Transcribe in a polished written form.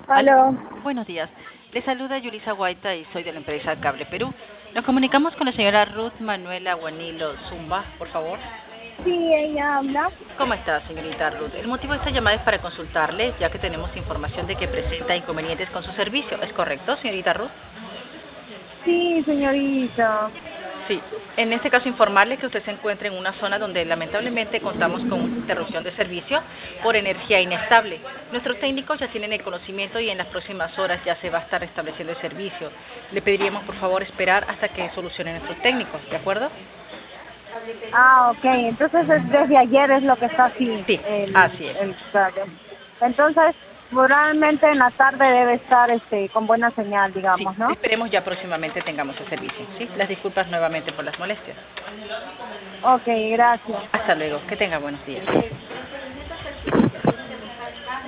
Aló. Aló. Buenos días. Le saluda Yulisa Guaita y soy de la empresa Cable Perú. Nos comunicamos con la señora Ruth Manuela Guanilo Zumba, por favor. Sí, ella habla. ¿Cómo está, señorita Ruth? El motivo de esta llamada es para consultarle, ya que tenemos información de que presenta inconvenientes con su servicio. ¿Es correcto, señorita Ruth? Sí, señorita. Sí. En este caso, informarle que usted se encuentra en una zona donde lamentablemente contamos con una interrupción de servicio por energía inestable. Nuestros técnicos ya tienen el conocimiento y en las próximas horas ya se va a estar restableciendo el servicio. Le pediríamos, por favor, esperar hasta que solucionen nuestros técnicos, ¿de acuerdo? Ah, ok. Entonces desde ayer es lo que está así, Sí, el, así es. el radio. Entonces, probablemente en la tarde debe estar con buena señal, Sí, digamos, ¿no? esperemos ya próximamente tengamos el servicio. Sí, las disculpas nuevamente por las molestias. Ok, gracias. Hasta luego, que tenga buenos días.